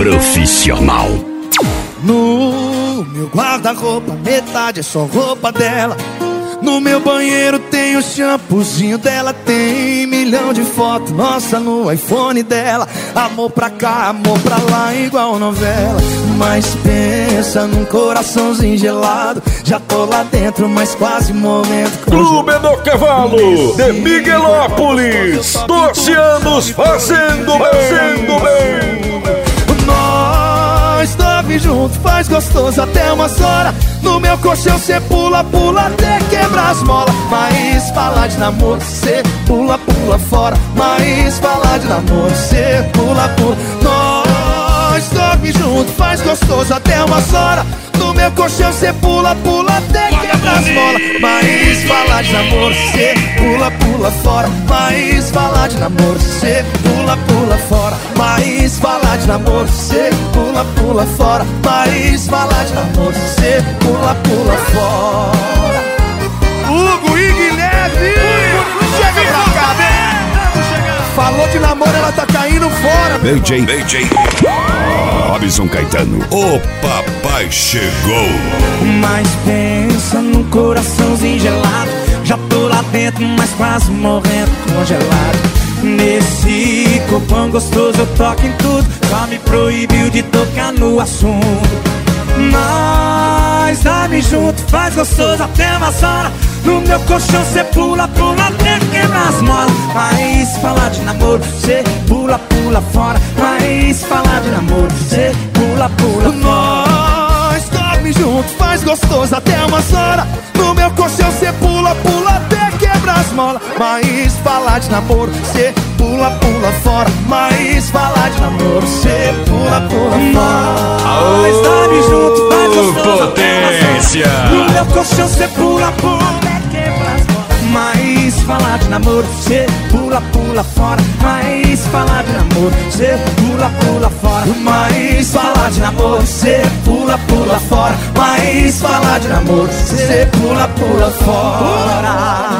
profissional. No meu guarda-roupa, metade é só roupa dela. No meu banheiro tem o shampoozinho dela. Tem 1 milhão de fotos, nossa, no iPhone dela. Amor pra cá, amor pra lá, igual novela. Mas pensa num coraçãozinho gelado. Já tô lá dentro, mas quase morrendo. Clube do Cavalo de Miguelópolis, 12 anos fazendo bem. Nós dorme junto, faz gostoso até umas horas. No meu colchão cê pula, pula até quebrar as molas. Mas falar de namoro, cê pula, pula fora. Mas falar de namoro, cê pula, pula. Nós dorme junto, faz gostoso até umas horas. No meu colchão cê pula, pula até quebrar as molas. Mas falar de namoro, cê pula, pula fora. Mas falar de namoro, cê pula, pula fora. Mas falar de namoro, cê pula, pula fora. Mas falar de namoro, cê pula, pula fora. Hugo e Guilherme, chega pra cá, vem. Falou de namoro, ela tá caindo fora. DJ Robson Caetano, o papai chegou. Mas pensa num coraçãozinho gelado. Já tô lá dentro, mas quase morrendo congelado. Nesse corpão gostoso eu toco em tudo. Só me proibiu de tocar no assunto. Mas dorme junto, faz gostoso até umas horas. No meu colchão cê pula, pula até quebrar as molas. Mas falar de namoro, cê pula, pula fora. Mas falar de namoro, cê pula, pula fora. Nós dorme junto, faz gostoso até umas horas. No meu colchão cê pula, pula até quebrar as molas. Mas falar de namoro, cê pula, pula fora. Mas falar de namoro, cê pula, pula fora. Nós dorme junto, faz gostoso até umas horas. No meu colchão cê pula, pula até quebrar as molas. Mas falar de namoro, cê pula, pula fora. Mas falar de namoro, cê pula, pula fora. Mas falar de namoro, cê pula, pula fora. Mas falar de namoro, cê pula, pula fora.